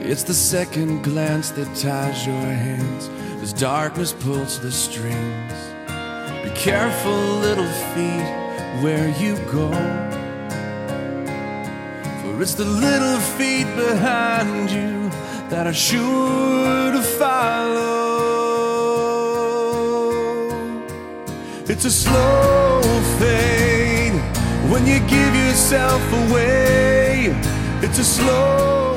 It's the second glance that ties your hands as darkness pulls the strings. Be careful, little feet, where you go, for it's the little feet behind you that are sure to follow. It's a slow fade when you give yourself away. It's a slow